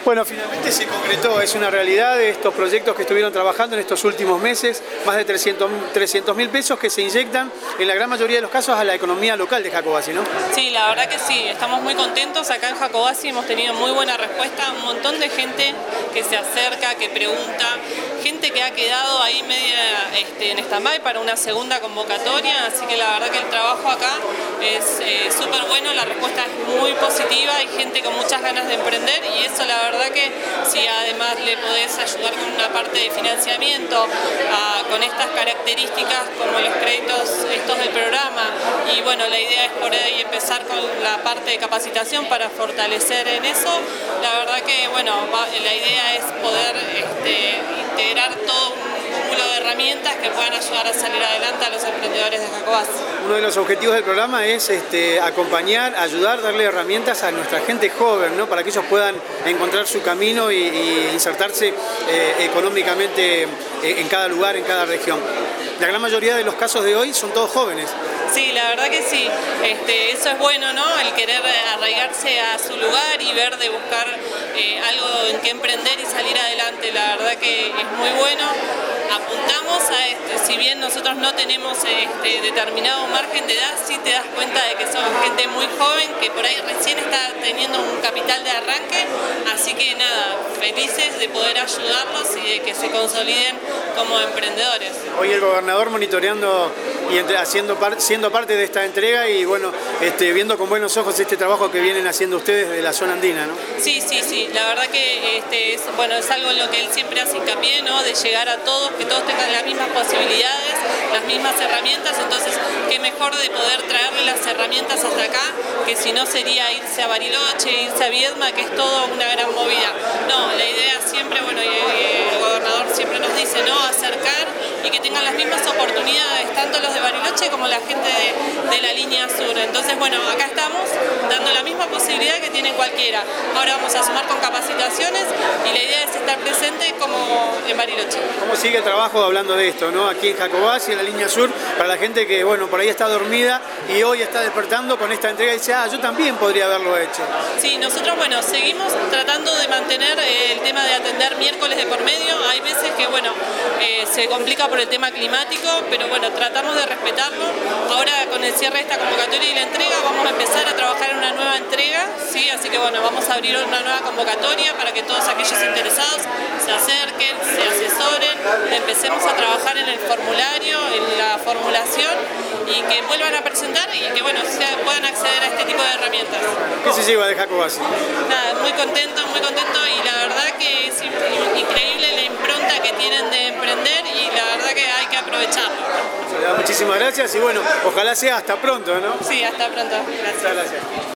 Bueno, finalmente se concretó, es una realidad de estos proyectos que estuvieron trabajando en estos últimos meses, más de 300.000 pesos que se inyectan en la gran mayoría de los casos a la economía local de Jacobacci, ¿no? Sí, la verdad que sí, estamos muy contentos acá en Jacobacci, hemos tenido muy buena respuesta, un montón de gente que se acerca, que pregunta, gente que ha quedado ahí media en stand-by para una segunda convocatoria, así que la verdad que el trabajo acá es súper bueno, la respuesta es muy positiva, hay gente con muchas ganas de emprender y eso la verdad que si además le podés ayudar con una parte de financiamiento, con estas características como los créditos estos del programa y bueno, la idea es por ahí empezar con la parte de capacitación para fortalecer en eso, la verdad que bueno, la idea es poder integrar todo un cúmulo de herramientas que puedan ayudar a salir adelante a los emprendedores de Jacobacci. Uno de los objetivos del programa es acompañar, ayudar, darle herramientas a nuestra gente joven, ¿no? Para que ellos puedan encontrar su camino y insertarse económicamente en cada lugar, en cada región. La gran mayoría de los casos de hoy son todos jóvenes. Sí, la verdad que sí. Eso es bueno, ¿no? El querer arraigarse a su lugar y ver de buscar algo en que emprender y salir adelante. La verdad que es muy bueno. Apuntamos a si bien nosotros no tenemos determinado margen de edad, sí te das cuenta de que son gente muy joven que por ahí recién está teniendo un capital de arranque, así que nada, felices de poder ayudarlos y de que se consoliden como emprendedores. Hoy el gobernador monitoreando y siendo parte de esta entrega y bueno, viendo con buenos ojos este trabajo que vienen haciendo ustedes de la zona andina, ¿no? Sí, la verdad que es algo en lo que él siempre hace hincapié, ¿no? De llegar a todos, que todos tengan las mismas posibilidades, las mismas herramientas, entonces qué mejor de poder traerle las herramientas hasta acá, que si no sería irse a Bariloche, irse a Viedma, que es toda una gran movida. No, la idea siempre, bueno, y el gobernador siempre nos dice, ¿no? Acercar y que tengan las mismas oportunidades, tanto los de Bariloche como la gente de la línea sur. Entonces, bueno, acá estamos dando la misma posibilidad que tiene cualquiera. Ahora vamos a sumar con capacitaciones y la idea es estar presente como en Bariloche. ¿Cómo sigue el trabajo hablando de esto, ¿no? Aquí en Jacobacci, en la línea sur, para la gente que, bueno, por ahí está dormida y hoy está despertando con esta entrega y dice, yo también podría haberlo hecho? Sí, nosotros, bueno, seguimos tratando de mantener el tema de atender miércoles de por medio. Hay veces que, bueno, se complica por el tema climático, pero bueno, tratamos de respetarlo. Ahora con el cierre de esta convocatoria y la entrega vamos a empezar a trabajar en una nueva entrega, ¿sí? Así que bueno, vamos a abrir una nueva convocatoria para que todos aquellos interesados se acerquen, se asesoren, empecemos a trabajar en el formulario, en la formulación y que vuelvan a presentar y que bueno, puedan acceder a este tipo de herramientas. ¿Qué se lleva de Jacobacci? Nada, muy contento y la verdad que es increíble la impronta que tienen de emprender y la verdad que hay que aprovecharlo. Muchísimas gracias y bueno, ojalá sea hasta pronto, ¿no? Sí, hasta pronto. Gracias. Muchas gracias.